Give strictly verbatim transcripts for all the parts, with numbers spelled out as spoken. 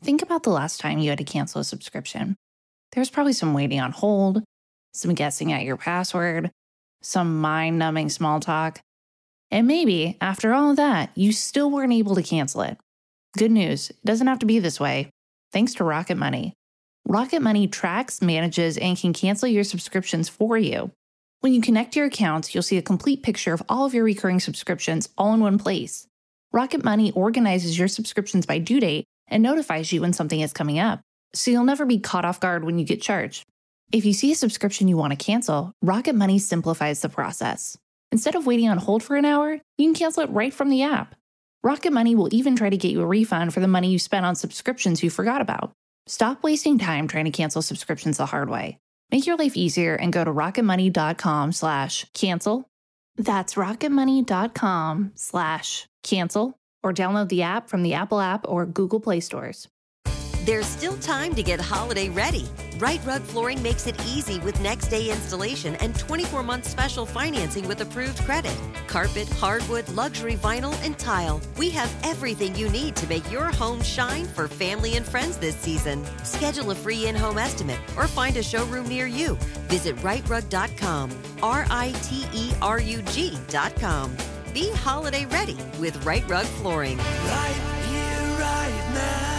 Think about the last time you had to cancel a subscription. There was probably some waiting on hold, some guessing at your password, some mind-numbing small talk. And maybe, after all of that, you still weren't able to cancel it. Good news, it doesn't have to be this way. Thanks to Rocket Money. Rocket Money tracks, manages, and can cancel your subscriptions for you. When you connect your accounts, you'll see a complete picture of all of your recurring subscriptions all in one place. Rocket Money organizes your subscriptions by due date and notifies you when something is coming up, so you'll never be caught off guard when you get charged. If you see a subscription you want to cancel, Rocket Money simplifies the process. Instead of waiting on hold for an hour, you can cancel it right from the app. Rocket Money will even try to get you a refund for the money you spent on subscriptions you forgot about. Stop wasting time trying to cancel subscriptions the hard way. Make your life easier and go to rocketmoney.com slash cancel. That's rocketmoney.com slash cancel or download the app from the Apple app or Google Play stores. There's still time to get holiday ready. Right Rug Flooring makes it easy with next day installation and twenty-four month special financing with approved credit. Carpet, hardwood, luxury vinyl, and tile. We have everything you need to make your home shine for family and friends this season. Schedule a free in-home estimate or find a showroom near you. Visit right rug dot com, R I T E R U G dot com. Be holiday ready with Right Rug Flooring. Right here, right now.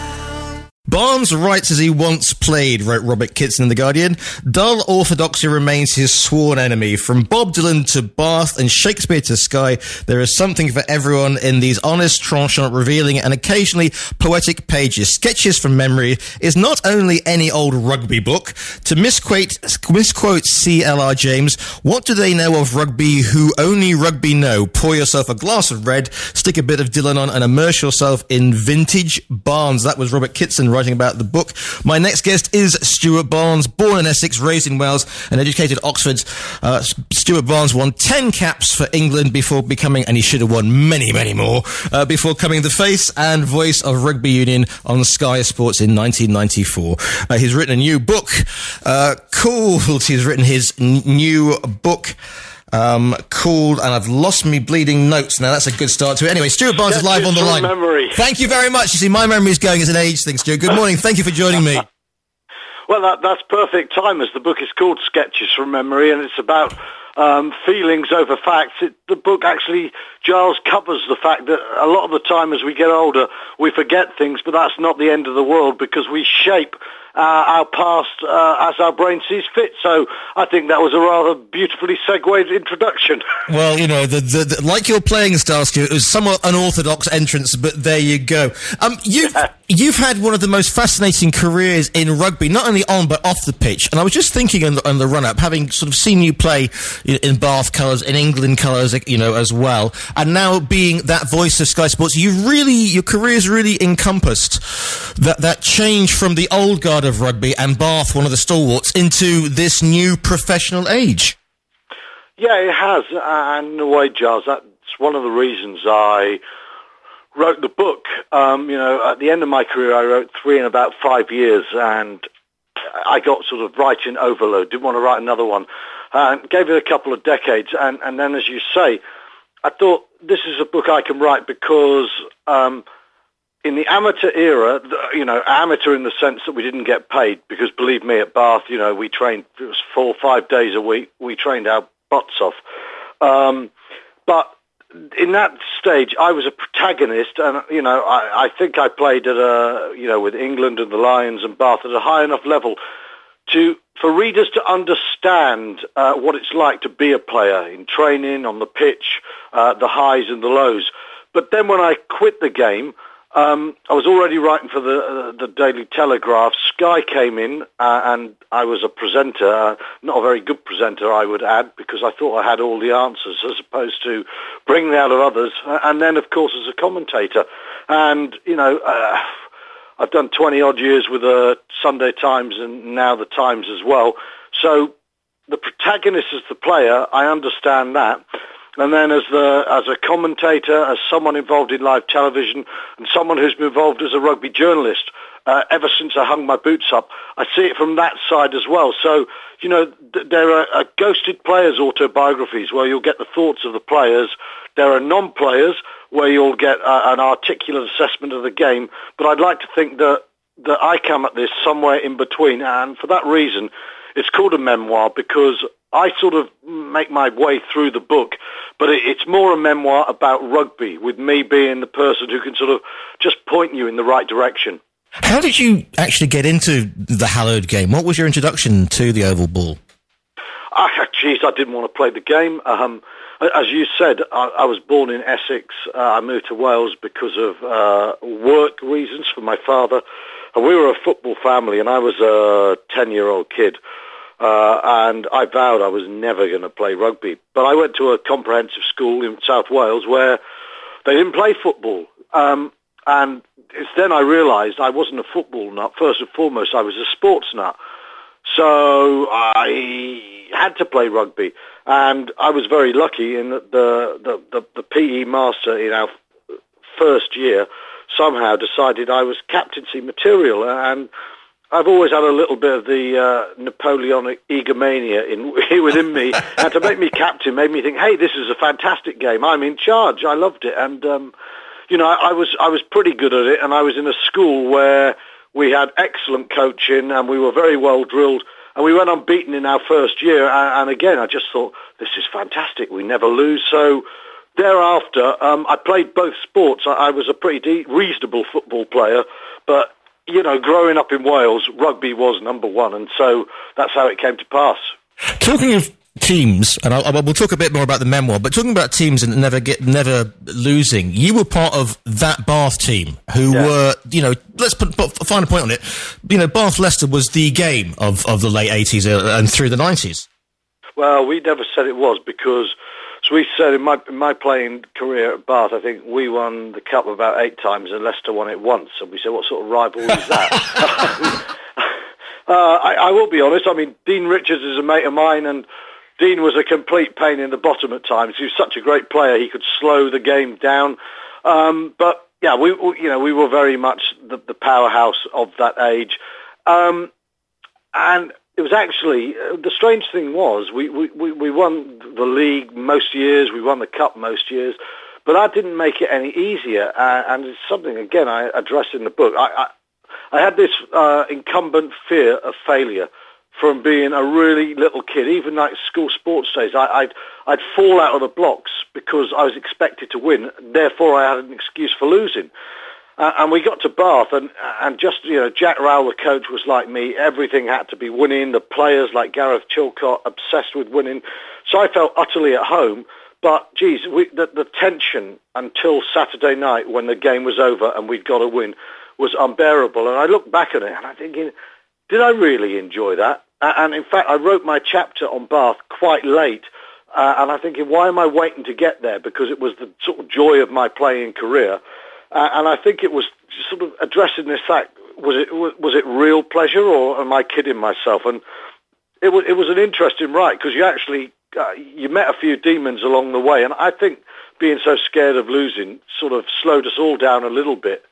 Barnes writes as he once played, wrote Robert Kitson in The Guardian. Dull orthodoxy remains his sworn enemy. From Bob Dylan to Bath and Shakespeare to Skye, there is something for everyone in these honest, trenchant, revealing and occasionally poetic pages. Sketches from Memory is not only any old rugby book. To misquote, misquote C L R James, what do they know of rugby who only rugby know? Pour yourself a glass of red, stick a bit of Dylan on and immerse yourself in vintage Barnes. That was Robert Kitson writing about the book. My next guest is Stuart Barnes, born in Essex, raised in Wales and educated at Oxford. Uh, Stuart Barnes won ten caps for England before becoming, and he should have won many, many more, uh, before becoming the face and voice of rugby union on Sky Sports in nineteen ninety-four. Uh, he's written a new book uh, called, he's written his n- new book Um, called, and I've lost me bleeding notes now. That's a good start to it. Anyway, Stuart Barnes is live on the line. Memory. Thank you very much. You see, my memory is going as an age thing, Stuart. Good morning. Thank you for joining me. Well, that, that's perfect time, as the book is called Sketches from Memory, and it's about um, feelings over facts. It, the book actually, Giles, covers the fact that a lot of the time as we get older, we forget things, but that's not the end of the world because we shape Uh, our past uh, as our brain sees fit. So I think that was a rather beautifully segued introduction. Well, you know, the, the, the, like your playing style, Stuart, it was somewhat unorthodox entrance, but there you go. Um, you've, yeah. you've had one of the most fascinating careers in rugby, not only on but off the pitch. And I was just thinking on the, on the run-up, having sort of seen you play in, in Bath colours, in England colours, you know, as well, and now being that voice of Sky Sports, you really, your career's really encompassed that, that change from the old guard of rugby and Bath, one of the stalwarts, into this new professional age. Yeah, it has, and in a way, Giles, that's one of the reasons I wrote the book. Um, you know, at the end of my career, I wrote three in about five years, and I got sort of writing overload, didn't want to write another one, and gave it a couple of decades, and, and then, as you say, I thought, this is a book I can write because um, in the amateur era, you know, amateur in the sense that we didn't get paid, because believe me, at Bath, you know, we trained, it was four or five days a week, we trained our butts off. Um, but in that stage, I was a protagonist, and, you know, I, I think I played at a, you know, with England and the Lions and Bath at a high enough level to, for readers to understand uh, what it's like to be a player in training, on the pitch, uh, the highs and the lows. But then when I quit the game, Um, I was already writing for the uh, the Daily Telegraph. Sky came in, uh, and I was a presenter, uh, not a very good presenter, I would add, because I thought I had all the answers, as opposed to bringing out of others. Uh, and then, of course, as a commentator. And, you know, uh, I've done twenty-odd years with the Sunday Times and now the Times as well. So the protagonist is the player. I understand that. And then as the as a commentator, as someone involved in live television, and someone who's been involved as a rugby journalist uh, ever since I hung my boots up, I see it from that side as well. So, you know, th- there are uh, ghosted players' autobiographies where you'll get the thoughts of the players. There are non-players where you'll get uh, an articulate assessment of the game. But I'd like to think that that I come at this somewhere in between, and for that reason, it's called a memoir because I sort of make my way through the book, but it, it's more a memoir about rugby, with me being the person who can sort of just point you in the right direction. How did you actually get into the hallowed game? What was your introduction to the oval ball? Ah, geez, I didn't want to play the game. Um, as you said, I, I was born in Essex. Uh, I moved to Wales because of uh, work reasons for my father. And we were a football family, and I was a ten-year-old kid. Uh, and I vowed I was never going to play rugby. But I went to a comprehensive school in South Wales where they didn't play football. Um, and it's then I realised I wasn't a football nut. First and foremost, I was a sports nut. So I had to play rugby. And I was very lucky in that the, the, the, the P E master in our first year somehow decided I was captaincy material. And I've always had a little bit of the uh, Napoleonic egomania in within me, and to make me captain made me think, hey, this is a fantastic game. I'm in charge. I loved it, and um, you know, I, I was I was pretty good at it, and I was in a school where we had excellent coaching, and we were very well drilled, and we went unbeaten in our first year. And, and again, I just thought, this is fantastic. We never lose. So thereafter, um, I played both sports. I, I was a pretty de- reasonable football player, but you know, growing up in Wales, rugby was number one, and so that's how it came to pass. Talking of teams, and I'll, I'll, we'll talk a bit more about the memoir, but talking about teams and never get never losing, you were part of that Bath team who yeah. were, you know, let's put, put a finer point on it. You know, Bath Leicester was the game of, of the late eighties and through the nineties. Well, we never said it was because, as we said in my in my playing career at Bath, I think we won the cup about eight times and Leicester won it once. And we said, what sort of rivalry is that? uh, I, I will be honest. I mean, Dean Richards is a mate of mine, and Dean was a complete pain in the bottom at times. He was such a great player; he could slow the game down. Um, but yeah, we, we you know we were very much the, the powerhouse of that age, um, and. It was actually, uh, the strange thing was, we, we, we won the league most years, we won the cup most years, but that didn't make it any easier, uh, and it's something, again, I address in the book. I, I, I had this uh, incumbent fear of failure from being a really little kid, even like school sports days. I, I'd, I'd fall out of the blocks because I was expected to win, therefore I had an excuse for losing. Uh, and we got to Bath, and and just, you know, Jack Rowell, the coach, was like me. Everything had to be winning. The players, like Gareth Chilcott, obsessed with winning. So I felt utterly at home. But, geez, we, the, the tension until Saturday night when the game was over and we'd got to win was unbearable. And I look back at it and I'm thinking, did I really enjoy that? Uh, and, in fact, I wrote my chapter on Bath quite late. Uh, and I'm thinking, why am I waiting to get there? Because it was the sort of joy of my playing career. Uh, and I think it was sort of addressing this fact, was it was it real pleasure or am I kidding myself? And it was, it was an interesting ride because you actually, uh, you met a few demons along the way. And I think being so scared of losing sort of slowed us all down a little bit.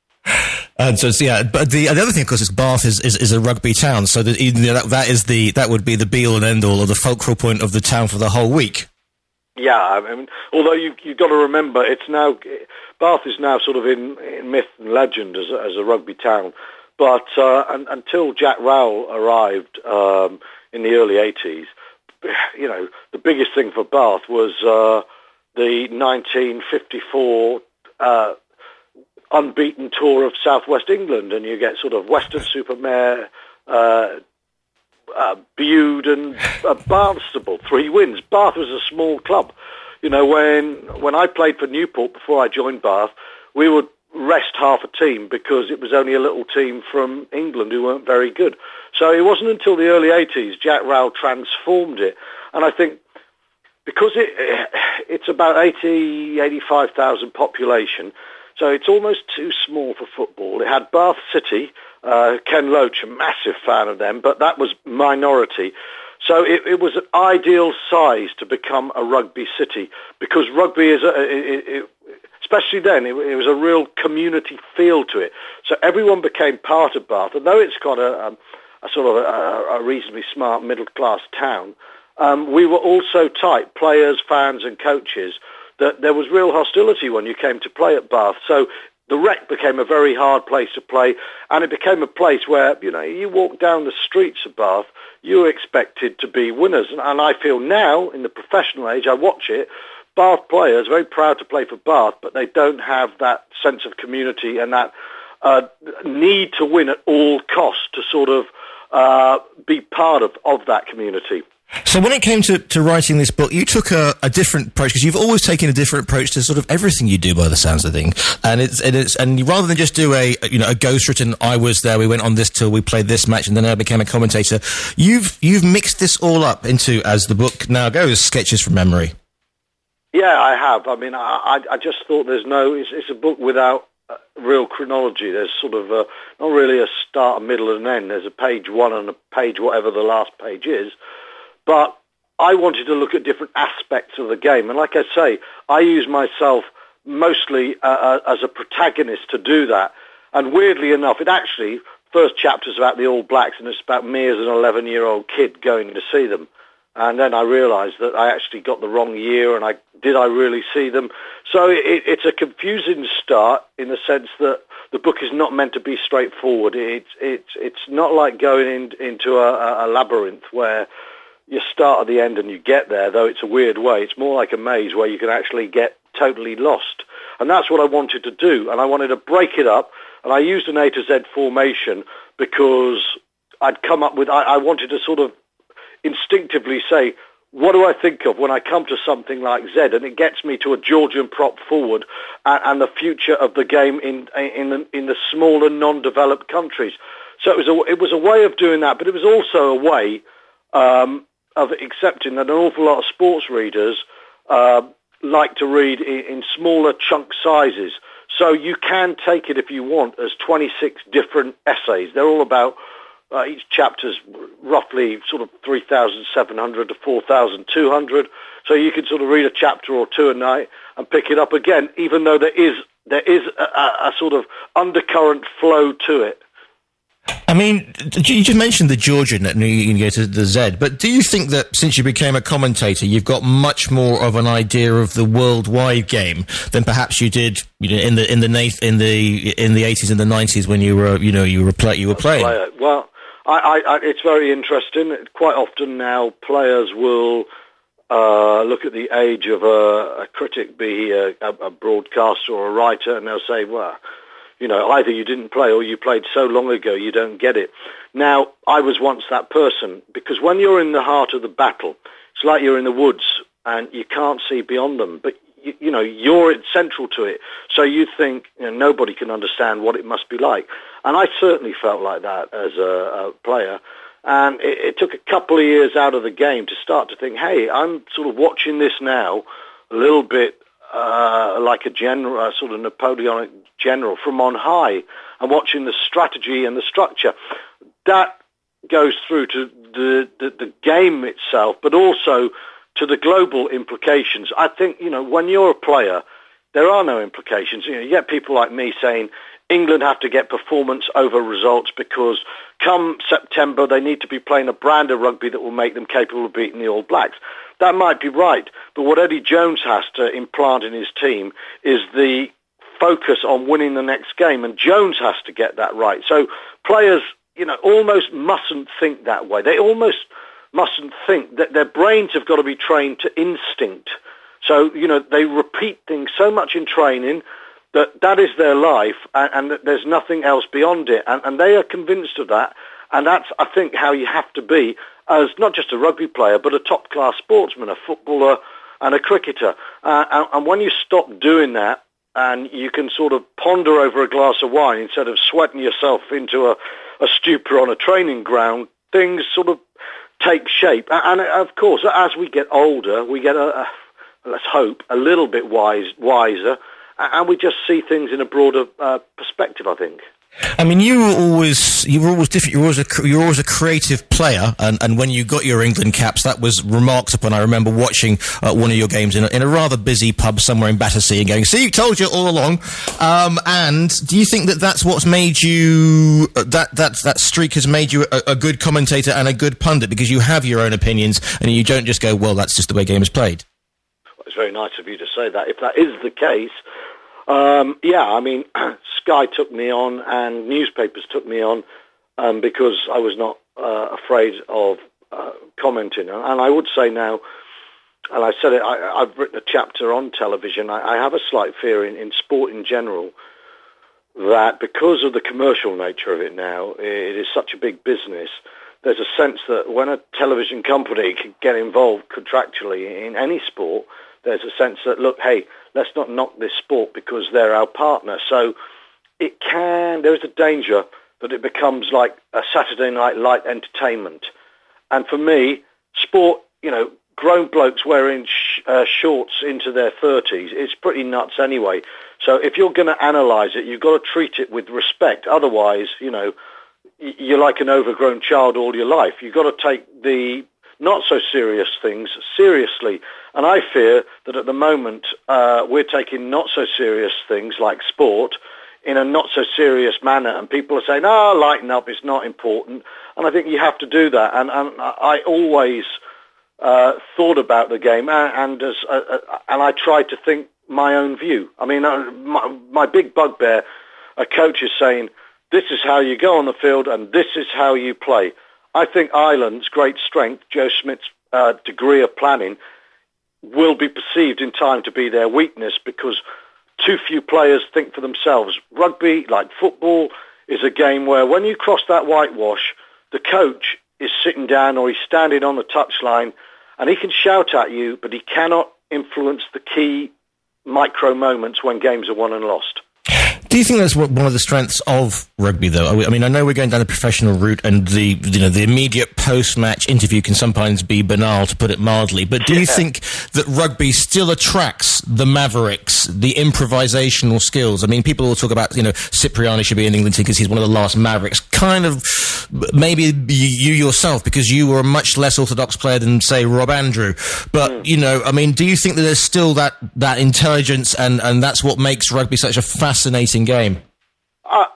And so, yeah, but the, the other thing, of course, is Bath is, is, is a rugby town. So that, you know, that, that is the, that would be the be all and end all or the fulcral point of the town for the whole week. Yeah, I mean, although you, you've got to remember, it's now, Bath is now sort of in, in myth and legend as a, as a rugby town. But uh, un, until Jack Rowell arrived um, in the early eighties, you know, the biggest thing for Bath was uh, the nineteen fifty-four uh, unbeaten tour of southwest England, and you get sort of Weston-super-Mare, uh, Uh, Bude and uh, Barnstable, three wins. Bath was a small club. You know, when when I played for Newport before I joined Bath, we would rest half a team because it was only a little team from England who weren't very good. So it wasn't until the early eighties Jack Rowell transformed it. And I think because it it's about eighty, eighty-five thousand population, so it's almost too small for football. It had Bath City, Uh, Ken Loach, a massive fan of them, but that was minority. So it, it was an ideal size to become a rugby city because rugby is, a, it, it, especially then, it, it was a real community feel to it. So everyone became part of Bath. And though it's got a, a, a sort of a, a reasonably smart middle-class town, um, we were all so tight, players, fans and coaches, that there was real hostility when you came to play at Bath. So the Rec became a very hard place to play, and it became a place where, you know, you walk down the streets of Bath, you're expected to be winners. And, and I feel now, in the professional age, I watch it, Bath players, very proud to play for Bath, but they don't have that sense of community and that uh, need to win at all costs to sort of uh, be part of, of that community. So when it came to, to writing this book, you took a, a different approach, because you've always taken a different approach to sort of everything you do by the sounds of things. And it's, and it's, and rather than just do a, you know, a ghostwritten, I was there, we went on this tour, we played this match, and then I became a commentator, you've, you've mixed this all up into, as the book now goes, sketches from memory. Yeah, I have. I mean, I, I just thought there's no, it's, it's a book without uh, real chronology. There's sort of a, not really a start, a middle, and an end. There's a page one and a page whatever the last page is. But I wanted to look at different aspects of the game. And like I say, I use myself mostly uh, as a protagonist to do that. And weirdly enough, it actually, first chapter's about the All Blacks, and it's about me as an eleven-year-old kid going to see them. And then I realised that I actually got the wrong year, and I did I really see them? So it, it's a confusing start in the sense that the book is not meant to be straightforward. It's it's it's not like going in, into a, a labyrinth where you start at the end and you get there, though it's a weird way. It's more like a maze where you can actually get totally lost. And that's what I wanted to do. And I wanted to break it up. And I used an A to Z formation because I'd come up with, I, I wanted to sort of instinctively say, what do I think of when I come to something like Z? And it gets me to a Georgian prop forward and, and the future of the game in in the, in the smaller, non-developed countries. So it was a, it was a way of doing that, but it was also a way um, of accepting that an awful lot of sports readers uh, like to read in, in smaller chunk sizes. So you can take it, if you want, as twenty-six different essays. They're all about, uh, each chapter's roughly sort of three thousand seven hundred to four thousand two hundred. So you can sort of read a chapter or two a night and pick it up again, even though there is there is a, a, a sort of undercurrent flow to it. I mean, you just mentioned the Georgian, and you can go to the Z, but do you think that since you became a commentator, you've got much more of an idea of the worldwide game than perhaps you did, you know, in the in the in the in the eighties and the nineties when you were, you know, you were play, you were playing? Well, I, I, it's very interesting. Quite often now, players will uh, look at the age of a, a critic, be he a, a broadcaster or a writer, and they'll say, well, you know, either you didn't play or you played so long ago you don't get it. Now, I was once that person, because when you're in the heart of the battle, it's like you're in the woods and you can't see beyond them, but, you, you know, you're central to it. So you think, you know, nobody can understand what it must be like. And I certainly felt like that as a, a player. And it, it took a couple of years out of the game to start to think, hey, I'm sort of watching this now a little bit uh, like a general, a sort of Napoleonic general from on high, and watching the strategy and the structure. That goes through to the, the, the game itself, but also to the global implications. I think, you know, when you're a player, there are no implications. You know, you get people like me saying England have to get performance over results because come September they need to be playing a brand of rugby that will make them capable of beating the All Blacks. That might be right, but what Eddie Jones has to implant in his team is the focus on winning the next game, and Jones has to get that right. So players, you know, almost mustn't think that way. They almost mustn't think that their brains have got to be trained to instinct. So, you know, they repeat things so much in training that that is their life, and, and that there's nothing else beyond it. And, and they are convinced of that, and that's, I think, how you have to be as not just a rugby player, but a top-class sportsman, a footballer and a cricketer. Uh, and, and when you stop doing that, and you can sort of ponder over a glass of wine instead of sweating yourself into a, a stupor on a training ground, things sort of take shape. And, and of course, as we get older, we get, a, a, let's hope, a little bit wise, wiser, and we just see things in a broader uh, perspective, I think. I mean, you were always you were always different. You were always a you were always a creative player, and, and when you got your England caps, that was remarked upon. I remember watching uh, one of your games in a, in a rather busy pub somewhere in Battersea, and going, "See, told you all along." Um, and do you think that that's what's made you uh, that that that streak has made you a, a good commentator and a good pundit, because you have your own opinions and you don't just go, "Well, that's just the way game is played." Well, it's very nice of you to say that. If that is the case, Um, yeah, I mean, Sky took me on and newspapers took me on um, because I was not uh, afraid of uh, commenting. And I would say now, and I said it, I, I've written a chapter on television, I, I have a slight fear in, in sport in general that because of the commercial nature of it now, it is such a big business, there's a sense that when a television company can get involved contractually in any sport, there's a sense that, look, hey, let's not knock this sport because they're our partner. So it can, there's a danger that it becomes like a Saturday night light entertainment. And for me, sport, you know, grown blokes wearing sh- uh, shorts into their thirties, it's pretty nuts anyway. So if you're going to analyse it, you've got to treat it with respect. Otherwise, you know, y- you're like an overgrown child all your life. You've got to take the not so serious things seriously. And I fear that at the moment uh, we're taking not so serious things like sport in a not so serious manner, and people are saying, oh, lighten up, it's not important. And I think you have to do that. And, and I always uh, thought about the game, and, and, as, uh, and I tried to think my own view. I mean, uh, my, my big bugbear, a coach is saying, this is how you go on the field and this is how you play. I think Ireland's great strength, Joe Schmidt's uh, degree of planning, will be perceived in time to be their weakness because too few players think for themselves. Rugby, like football, is a game where when you cross that whitewash, the coach is sitting down or he's standing on the touchline and he can shout at you, but he cannot influence the key micro moments when games are won and lost. Do you think that's one of the strengths of rugby, though? I mean, I know we're going down the professional route, and the you know the immediate post-match interview can sometimes be banal, to put it mildly. But do you yeah. think that rugby still attracts the mavericks, the improvisational skills? I mean, people will talk about you know Cipriani should be in England because he's one of the last mavericks. Kind of, maybe you yourself, because you were a much less orthodox player than say Rob Andrew. But mm. you know, I mean, do you think that there's still that that intelligence, and and that's what makes rugby such a fascinating game? I,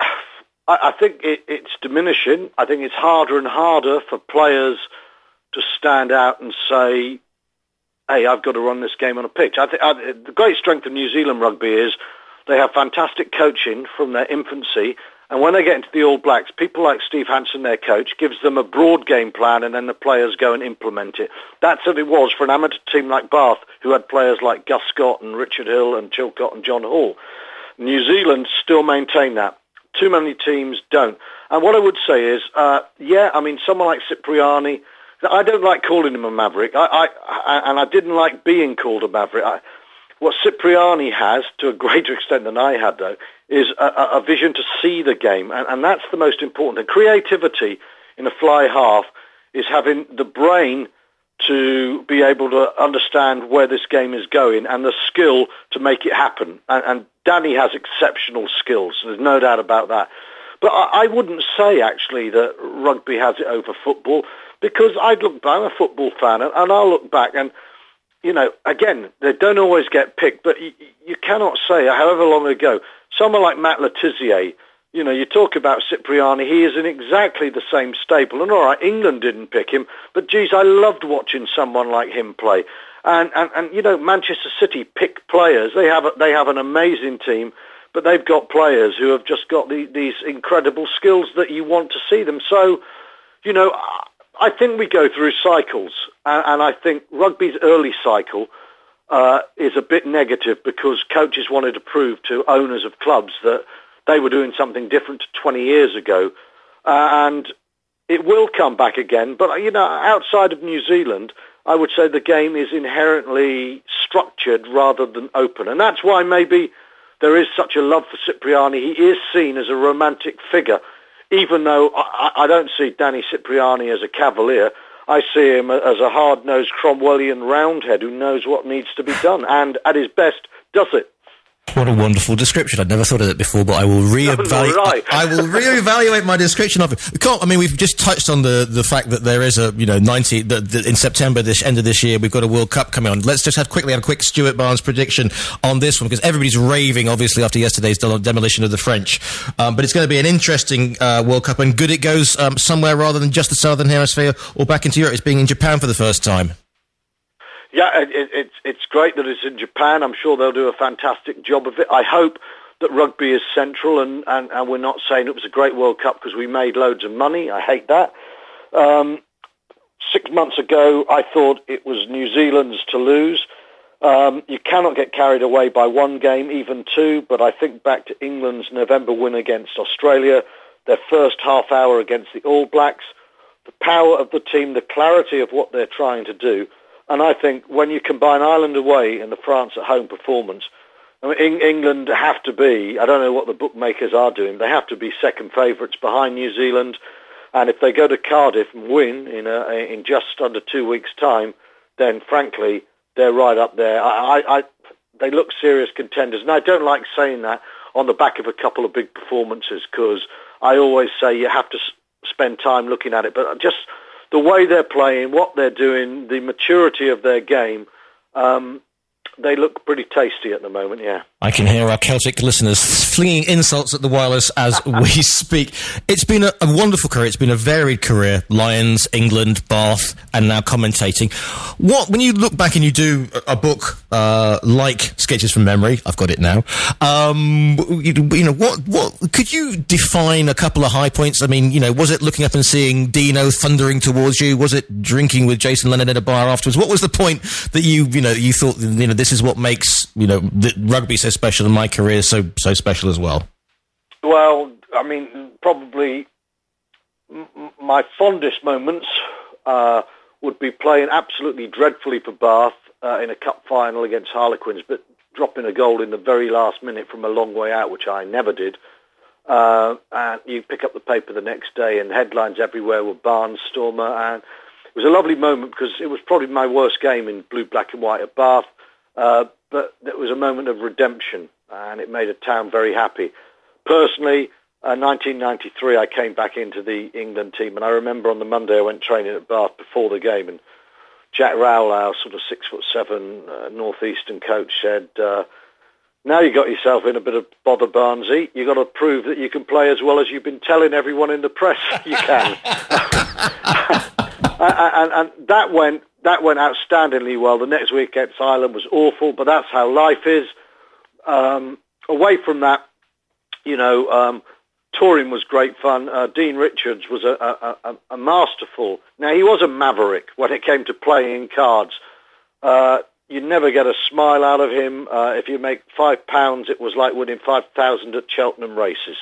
I, I think it, it's diminishing. I think it's harder and harder for players to stand out and say, hey, I've got to run this game on a pitch. I think I, the great strength of New Zealand rugby is they have fantastic coaching from their infancy, and when they get into the All Blacks, people like Steve Hansen, their coach, gives them a broad game plan and then the players go and implement it. That's what it was for an amateur team like Bath, who had players like Gus Scott and Richard Hill and Chilcott and John Hall. New Zealand still maintain that. Too many teams don't. And what I would say is, uh, yeah, I mean, someone like Cipriani, I don't like calling him a maverick, I, I, I, and I didn't like being called a maverick. I, what Cipriani has, to a greater extent than I had, though, is a, a vision to see the game, and, and that's the most important. And creativity in a fly half is having the brain to be able to understand where this game is going and the skill to make it happen. And, and Danny has exceptional skills, there's no doubt about that. But I, I wouldn't say, actually, that rugby has it over football, because I'd look back, I'm a football fan, and, and I'll look back, and, you know, again, they don't always get picked, but you, you cannot say, however long ago, someone like Matt Letizia, you know, you talk about Cipriani, he is in exactly the same stable. And all right, England didn't pick him, but geez, I loved watching someone like him play. And, and, and you know, Manchester City pick players. They have a, they have an amazing team, but they've got players who have just got the, these incredible skills that you want to see them. So, you know, I think we go through cycles, and, and I think rugby's early cycle uh, is a bit negative because coaches wanted to prove to owners of clubs that they were doing something different to twenty years ago. Uh, and it will come back again. But, you know, outside of New Zealand, I would say the game is inherently structured rather than open. And that's why maybe there is such a love for Cipriani. He is seen as a romantic figure, even though I, I don't see Danny Cipriani as a cavalier. I see him as a hard-nosed Cromwellian roundhead who knows what needs to be done and, at his best, does it. What a wonderful description. I'd never thought of it before, but I will reevaluate. Right. I, I will reevaluate my description of it. I mean, we've just touched on the, the fact that there is a, you know, ninety, the, the, in September, this end of this year, we've got a World Cup coming on. Let's just have quickly have a quick Stuart Barnes prediction on this one, because everybody's raving, obviously, after yesterday's demolition of the French. Um, but it's going to be an interesting uh, World Cup, and good it goes um, somewhere rather than just the Southern Hemisphere or back into Europe. It's being in Japan for the first time. Yeah, it, it, it's it's great that it's in Japan. I'm sure they'll do a fantastic job of it. I hope that rugby is central, and, and, and we're not saying it was a great World Cup because we made loads of money. I hate that. Um, six months ago, I thought it was New Zealand's to lose. Um, you cannot get carried away by one game, even two, but I think back to England's November win against Australia, their first half hour against the All Blacks, the power of the team, the clarity of what they're trying to do. And I think when you combine Ireland away and the France at home performance, I mean, Eng- England have to be, I don't know what the bookmakers are doing, they have to be second favourites behind New Zealand. And if they go to Cardiff and win in, a, in just under two weeks' time, then frankly, they're right up there. I, I, I, they look serious contenders. And I don't like saying that on the back of a couple of big performances, because I always say you have to s- spend time looking at it. But just the way they're playing, what they're doing, the maturity of their game, um, they look pretty tasty at the moment, yeah. I can hear our Celtic listeners flinging insults at the wireless as we speak. It's been a, a wonderful career. It's been a varied career. Lions, England, Bath, and now commentating. What, when you look back and you do a, a book uh, like Sketches from Memory, I've got it now, um, you, you know, what, what, could you define a couple of high points? I mean, you know, was it looking up and seeing Dino thundering towards you? Was it drinking with Jason Lennon in a bar afterwards? What was the point that you, you know, you thought, you know, this is what makes, you know, the rugby so special and my career so so special as well? Well, I mean, probably m- my fondest moments uh, would be playing absolutely dreadfully for Bath uh, in a cup final against Harlequins, but dropping a goal in the very last minute from a long way out, which I never did. Uh, and you pick up the paper the next day and headlines everywhere were Barnstormer, and it was a lovely moment because it was probably my worst game in blue, black and white at Bath. Uh, but it was a moment of redemption, and it made a town very happy. Personally, uh, nineteen ninety-three, I came back into the England team, and I remember on the Monday I went training at Bath before the game, and Jack Rowell, our sort of six foot seven uh, northeastern coach, said, uh, "Now you got yourself in a bit of bother, Barnesy. You got to prove that you can play as well as you've been telling everyone in the press you can." and, and that went. That went outstandingly well. The next week against Ireland was awful, but that's how life is. Um, away from that, you know, um, touring was great fun. Uh, Dean Richards was a, a, a, a masterful. Now, he was a maverick when it came to playing cards. Uh, you never get a smile out of him. Uh, if you make five pounds, it was like winning five thousand at Cheltenham races.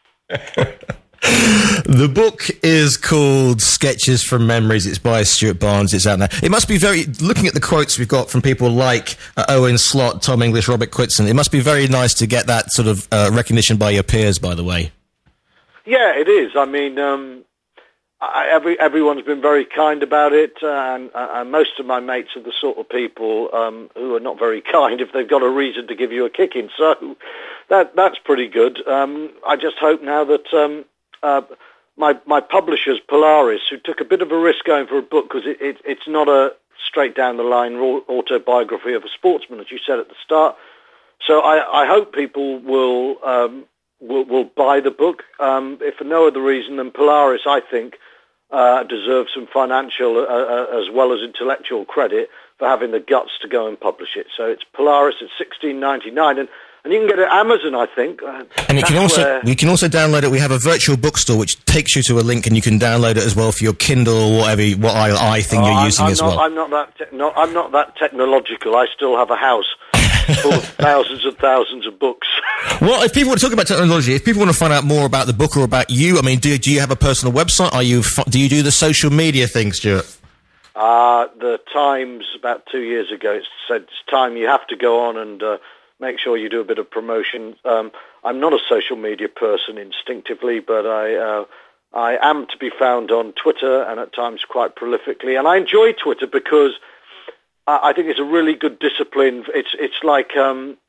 The book is called Sketches from Memories. It's by Stuart Barnes. It's out now. It must be very, looking at the quotes we've got from people like uh, Owen Slot, Tom English, Robert Quitson, it must be very nice to get that sort of uh, recognition by your peers, by the way. Yeah, it is. I mean, um, I, every, everyone's been very kind about it, and, and most of my mates are the sort of people um, who are not very kind if they've got a reason to give you a kicking. So that that's pretty good. Um, I just hope now that um, uh, my my publishers, Polaris, who took a bit of a risk going for a book because it, it, it's not a straight down the line autobiography of a sportsman, as you said at the start. So I, I hope people will. Um, Will, will buy the book, um, if for no other reason than Polaris, I think, uh, deserves some financial uh, uh, as well as intellectual credit for having the guts to go and publish it. So it's Polaris at sixteen ninety-nine, and, and you can get it at Amazon, I think. Uh, and you can also where... you can also download it. We have a virtual bookstore which takes you to a link, and you can download it as well for your Kindle or whatever what I, I think oh, you're I'm, using I'm as not, well. I'm not that te- no, I'm not that technological. I still have a house full of thousands and thousands of books. Well, if people want to talk about technology, if people want to find out more about the book or about you, I mean, do, do you have a personal website? Are you do you do the social media thing, Stuart? Uh, the Times, about two years ago, it said it's time you have to go on and uh, make sure you do a bit of promotion. Um, I'm not a social media person instinctively, but I uh, I am to be found on Twitter and at times quite prolifically. And I enjoy Twitter because I think it's a really good discipline. It's it's like um,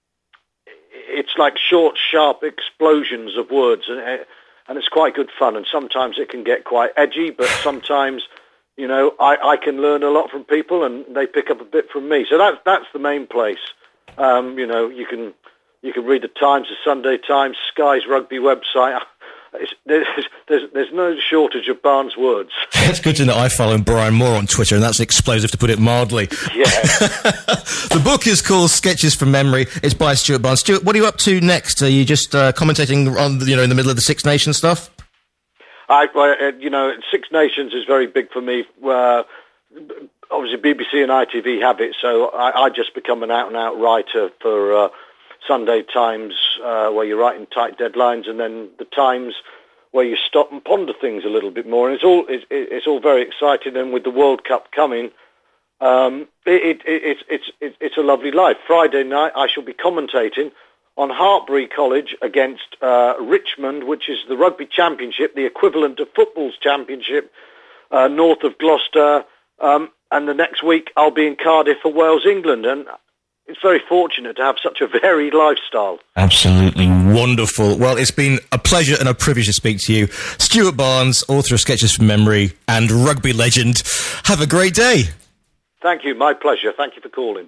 it's like short, sharp explosions of words, and and it's quite good fun. And sometimes it can get quite edgy, but sometimes, you know, I, I can learn a lot from people, and they pick up a bit from me. So that's that's the main place. Um, you know, you can you can read the Times, the Sunday Times, Sky's rugby website. it's, there's, there's there's no shortage of Barnes words. It's good to know. I follow Brian Moore on Twitter, and that's explosive, to put it mildly. Yeah. The book is called Sketches from Memory. It's by Stuart Barnes. Stuart, what are you up to next? Are you just uh, commentating on, you know, in the middle of the Six Nations stuff? I, I, you know, Six Nations is very big for me. Uh, obviously, B B C and I T V have it, so I, I just become an out-and-out writer for uh, Sunday Times, uh, where you're writing tight deadlines, and then the Times, where you stop and ponder things a little bit more. And it's all it's, it's all very exciting. And with the World Cup coming, um, it, it, it, it's it's it's a lovely life. Friday night, I shall be commentating on Hartbury College against uh, Richmond, which is the rugby championship, the equivalent of football's championship, uh, north of Gloucester. Um, and the next week I'll be in Cardiff for Wales, England. And it's very fortunate to have such a varied lifestyle. Absolutely wonderful. Well, it's been a pleasure and a privilege to speak to you. Stuart Barnes, author of Sketches from Memory and rugby legend. Have a great day. Thank you. My pleasure. Thank you for calling.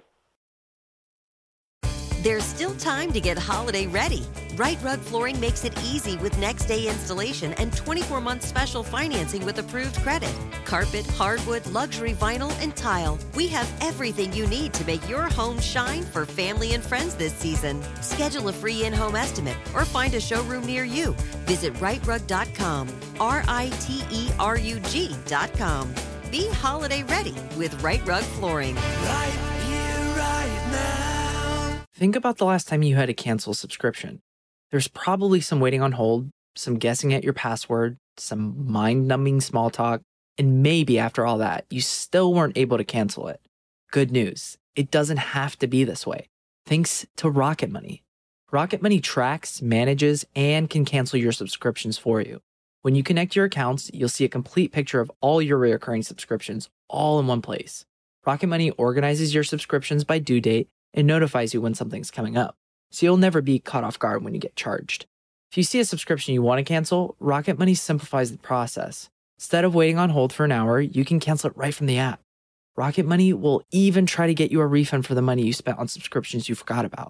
There's still time to get holiday ready. Right Rug Flooring makes it easy with next day installation and twenty-four month special financing with approved credit. Carpet, hardwood, luxury vinyl, and tile. We have everything you need to make your home shine for family and friends this season. Schedule a free in-home estimate or find a showroom near you. Visit right rug dot com, R I T E R U G dot com. Be holiday ready with Right Rug Flooring. Right here, right now. Think about the last time you had to cancel a subscription. There's probably some waiting on hold, some guessing at your password, some mind-numbing small talk, and maybe after all that, you still weren't able to cancel it. Good news, it doesn't have to be this way. Thanks to Rocket Money. Rocket Money tracks, manages, and can cancel your subscriptions for you. When you connect your accounts, you'll see a complete picture of all your recurring subscriptions all in one place. Rocket Money organizes your subscriptions by due date and notifies you when something's coming up, so you'll never be caught off guard when you get charged. If you see a subscription you want to cancel, Rocket Money simplifies the process. Instead of waiting on hold for an hour, you can cancel it right from the app. Rocket Money will even try to get you a refund for the money you spent on subscriptions you forgot about.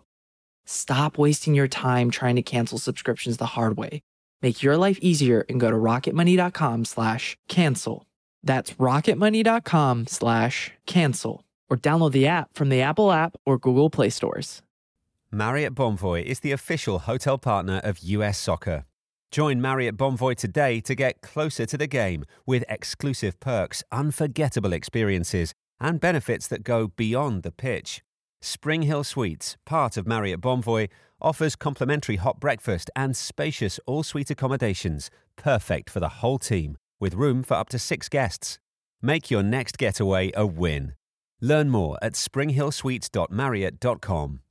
Stop wasting your time trying to cancel subscriptions the hard way. Make your life easier and go to rocketmoney.com slash cancel. That's rocketmoney.com slash cancel. Or download the app from the Apple app or Google Play stores. Marriott Bonvoy is the official hotel partner of U S Soccer. Join Marriott Bonvoy today to get closer to the game with exclusive perks, unforgettable experiences, and benefits that go beyond the pitch. Spring Hill Suites, part of Marriott Bonvoy, offers complimentary hot breakfast and spacious all-suite accommodations, perfect for the whole team, with room for up to six guests. Make your next getaway a win. Learn more at spring hill suites dot marriott dot com.